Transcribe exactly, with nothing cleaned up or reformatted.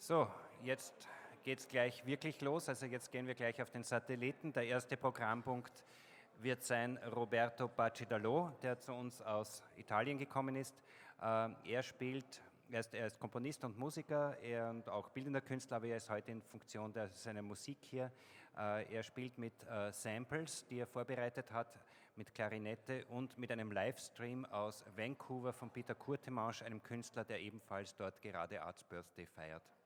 So, jetzt geht es gleich wirklich los. Also jetzt gehen wir gleich auf den Satelliten. Der erste Programmpunkt wird sein Roberto Pacidalo, der zu uns aus Italien gekommen ist. Äh, er spielt, er ist, er ist Komponist und Musiker er, und auch bildender Künstler, aber er ist heute in Funktion der, seiner Musik hier. Äh, er spielt mit äh, Samples, die er vorbereitet hat, mit Klarinette und mit einem Livestream aus Vancouver von Peter Courtemanche, einem Künstler, der ebenfalls dort gerade Arts Birthday feiert.